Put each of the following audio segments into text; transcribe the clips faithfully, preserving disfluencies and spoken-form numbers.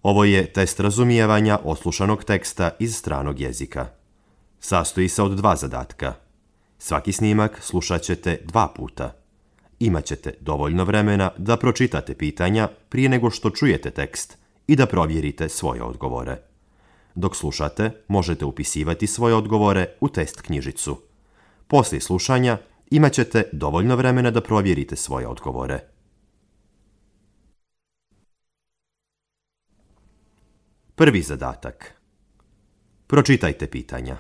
Ovo je test razumijevanja odslušanog teksta iz stranog jezika. Sastoji se od dva zadatka. Svaki snimak slušat ćete dva puta. Imaćete dovoljno vremena da pročitate pitanja prije nego što čujete tekst i da provjerite svoje odgovore. Dok slušate, možete upisivati svoje odgovore u test knjižicu. Poslije slušanja imaćete dovoljno vremena da provjerite svoje odgovore. Prvi zadatak. Pročitajte pitanja.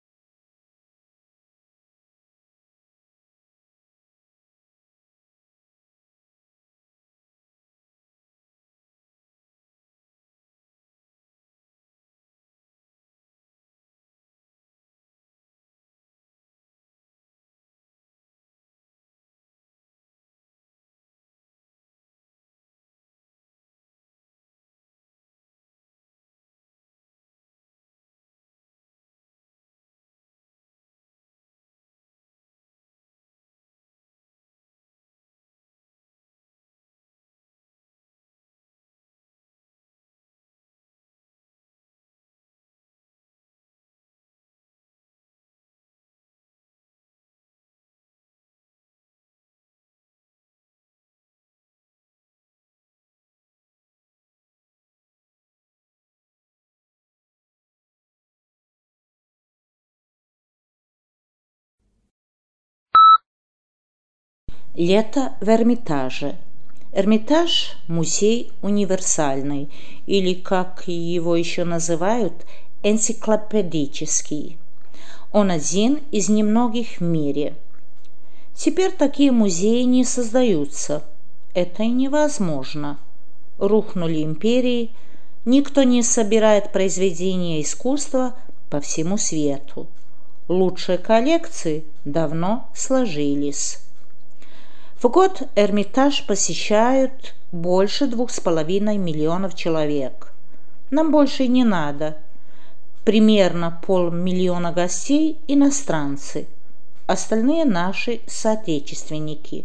Лето в Эрмитаже. Эрмитаж – музей универсальный, или, как его еще называют, энциклопедический. Он один из немногих в мире. Теперь такие музеи не создаются. Это и невозможно. Рухнули империи, никто не собирает произведения искусства по всему свету. Лучшие коллекции давно сложились. В год Эрмитаж посещают больше двух с половиной миллионов человек. Нам больше и не надо. Примерно полмиллиона гостей – иностранцы. Остальные наши соотечественники.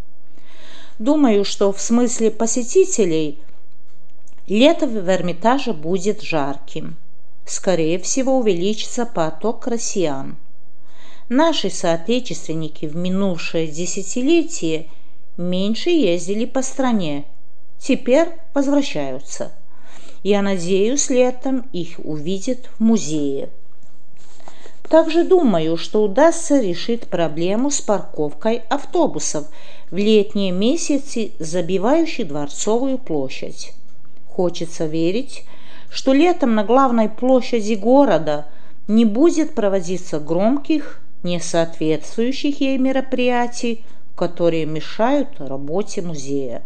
Думаю, что в смысле посетителей лето в Эрмитаже будет жарким. Скорее всего, увеличится поток россиян. Наши соотечественники в минувшее десятилетие меньше ездили по стране, теперь возвращаются. Я надеюсь, летом их увидят в музее. Также думаю, что удастся решить проблему с парковкой автобусов в летние месяцы, забивающих Дворцовую площадь. Хочется верить, что летом на главной площади города не будет проводиться громких, несоответствующих ей мероприятий, которые мешают работе музея.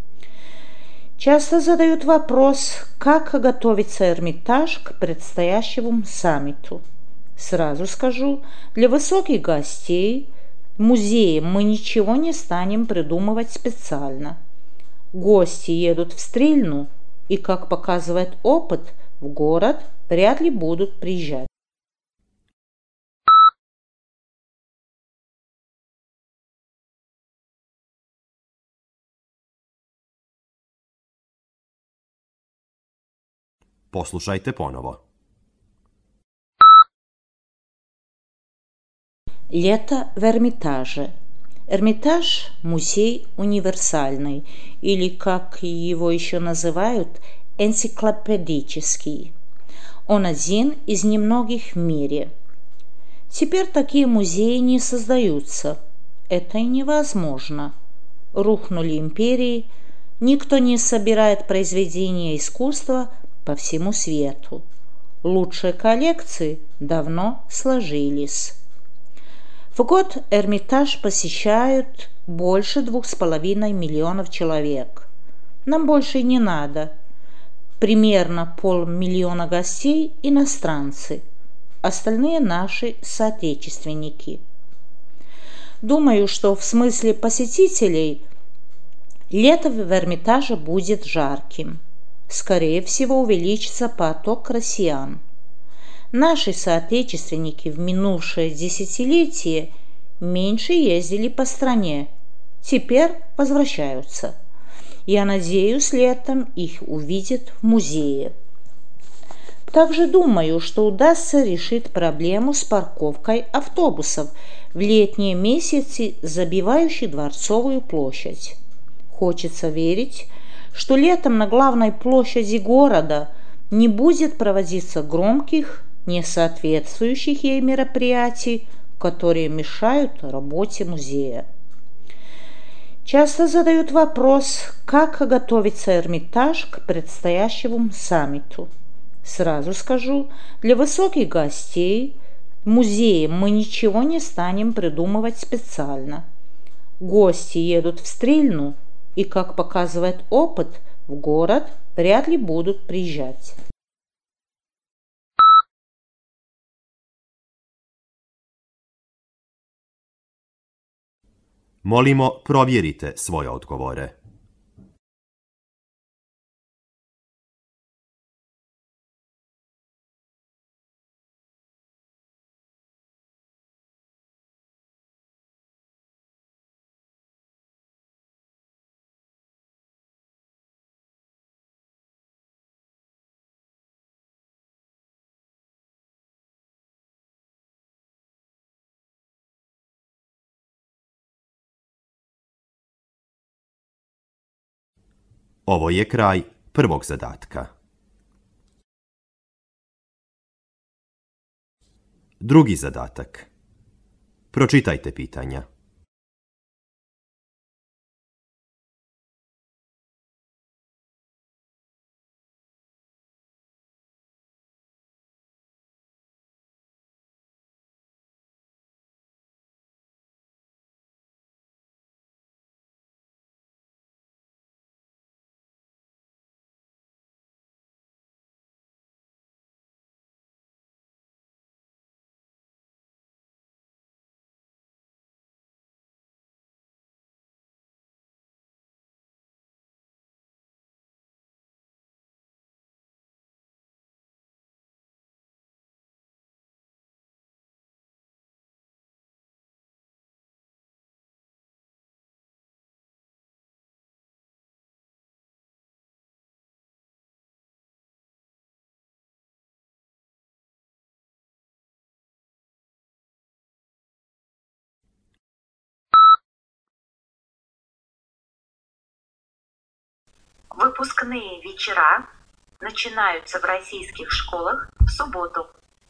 Часто задают вопрос, как готовится Эрмитаж к предстоящему саммиту. Сразу скажу, для высоких гостей в музее мы ничего не станем придумывать специально. Гости едут в Стрельну, и, как показывает опыт, в город вряд ли будут приезжать. Poslušajte ponovo. Лето в Эрмитаже. Эрмитаж – музей универсальный, или, как его еще называют, энциклопедический. Он один из немногих в мире. Теперь такие музеи не создаются. Это и невозможно. Рухнули империи, никто не собирает произведения искусства по всему свету. Лучшие коллекции давно сложились. В год Эрмитаж посещают больше двух с половиной миллионов человек. Нам больше и не надо. Примерно полмиллиона гостей – иностранцы. Остальные наши соотечественники. Думаю, что в смысле посетителей лето в Эрмитаже будет жарким. Скорее всего, увеличится поток россиян. Наши соотечественники в минувшее десятилетие меньше ездили по стране, теперь возвращаются. Я надеюсь, летом их увидят в музее. Также думаю, что удастся решить проблему с парковкой автобусов в летние месяцы, забивающей Дворцовую площадь. Хочется верить, что летом на главной площади города не будет проводиться громких, несоответствующих ей мероприятий, которые мешают работе музея. Часто задают вопрос, как готовится Эрмитаж к предстоящему саммиту. Сразу скажу, для высоких гостей в музее мы ничего не станем придумывать специально. Гости едут в Стрельну, и, как показывает опыт, в город вряд ли будут приезжать. Molimo, provjerite svoje odgovore. Ovo je kraj prvog zadatka. Drugi zadatak. Pročitajte pitanja. Выпускные вечера начинаются в российских школах в субботу.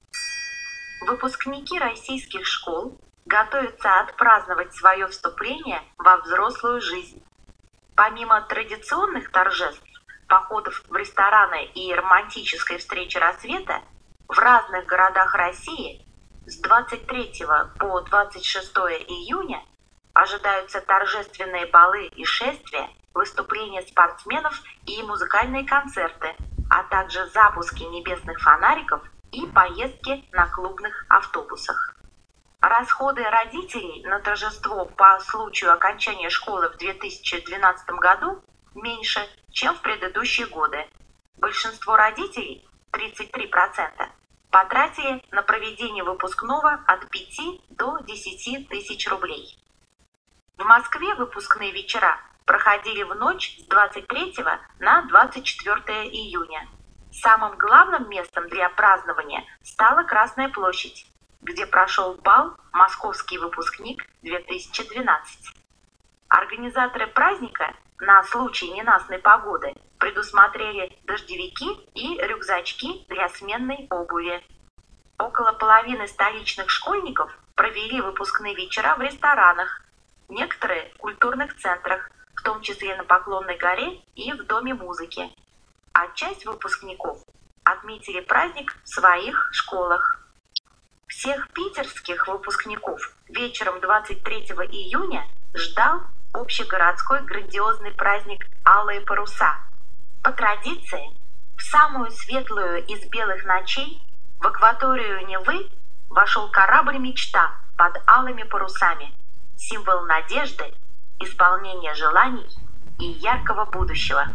Выпускники российских школ готовятся отпраздновать свое вступление во взрослую жизнь. Помимо традиционных торжеств, походов в рестораны и романтической встречи рассвета, в разных городах России с двадцать третьего по двадцать шестое июня ожидаются торжественные балы и шествия, выступления спортсменов и музыкальные концерты, а также запуски небесных фонариков и поездки на клубных автобусах. Расходы родителей на торжество по случаю окончания школы в две тысячи двенадцатом году меньше, чем в предыдущие годы. Большинство родителей, тридцать три процента, потратили на проведение выпускного от пяти до десяти тысяч рублей. В Москве выпускные вечера проходили в ночь с двадцать третьего на двадцать четвёртое июня. Самым главным местом для празднования стала Красная площадь, где прошел бал «Московский выпускник две тысячи двенадцать». Организаторы праздника на случай ненастной погоды предусмотрели дождевики и рюкзачки для сменной обуви. Около половины столичных школьников провели выпускные вечера в ресторанах, некоторые в культурных центрах, в том числе на Поклонной горе и в Доме музыки. А часть выпускников отметили праздник в своих школах. Всех питерских выпускников вечером двадцать третьего июня ждал общегородской грандиозный праздник «Алые паруса». По традиции, в самую светлую из белых ночей в акваторию Невы вошел корабль «Мечта» под алыми парусами, символ надежды, исполнения желаний и яркого будущего.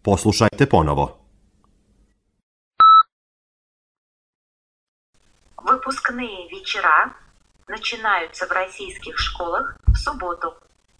Poslušajte ponovo. Выпускные вечера начинаются в российских школах в субботу.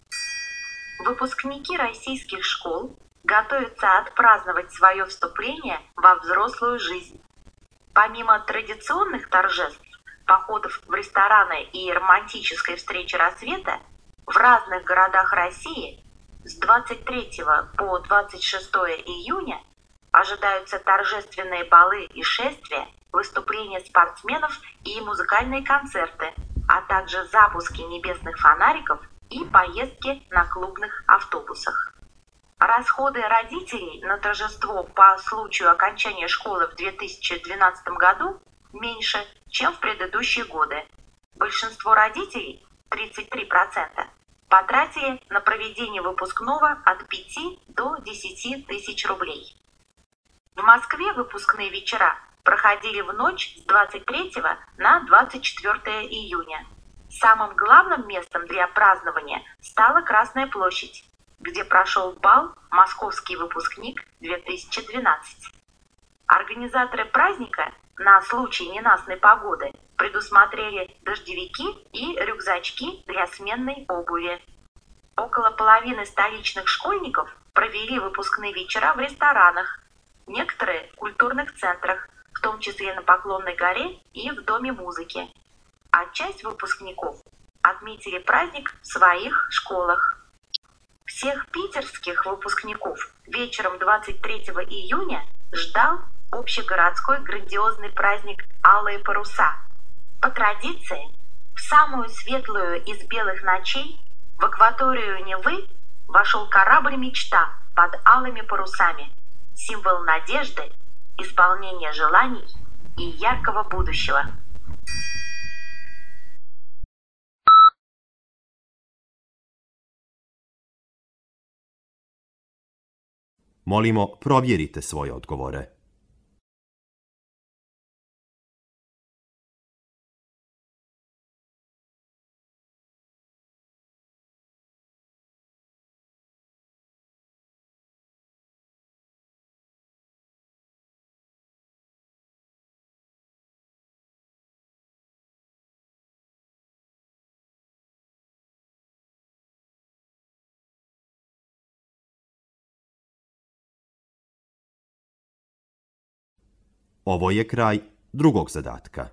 Выпускники российских школ готовятся отпраздновать свое вступление во взрослую жизнь. Помимо традиционных торжеств, походов в рестораны и романтической встречи рассвета, в разных городах России с двадцать третьего по двадцать шестое июня ожидаются торжественные балы и шествия, выступления спортсменов и музыкальные концерты, а также запуски небесных фонариков и поездки на клубных автобусах. Расходы родителей на торжество по случаю окончания школы в две тысячи двенадцатом году меньше, чем в предыдущие годы. Большинство родителей, тридцать три процента, потратили на проведение выпускного от пяти до десяти тысяч рублей. В Москве выпускные вечера проходили в ночь с двадцать третьего на двадцать четвёртое июня. Самым главным местом для празднования стала Красная площадь, где прошел бал «Московский выпускник две тысячи двенадцать». Организаторы праздника на случай ненастной погоды предусмотрели дождевики и рюкзачки для сменной обуви. Около половины столичных школьников провели выпускные вечера в ресторанах, некоторые в культурных центрах, в том числе на Поклонной горе и в Доме музыки. А часть выпускников отметили праздник в своих школах. Всех питерских выпускников вечером двадцать третьего июня ждал общегородской грандиозный праздник «Алые паруса». По традиции, в самую светлую из белых ночей в акваторию Невы вошел корабль «Мечта» под алыми парусами, символ надежды, исполнения желаний и яркого будущего. Molimo, provjerite svoje odgovore. Ovo je kraj drugog zadatka.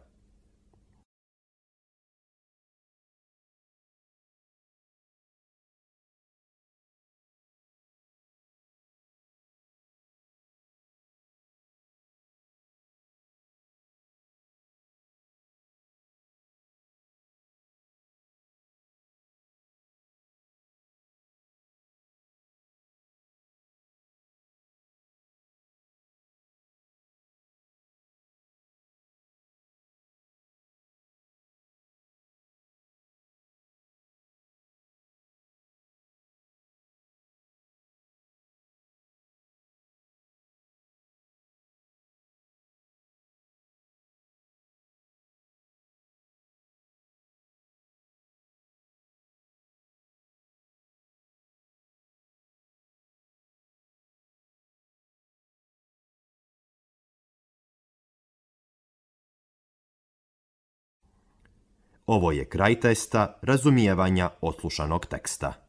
Ovo je kraj testa razumijevanja odslušanog teksta.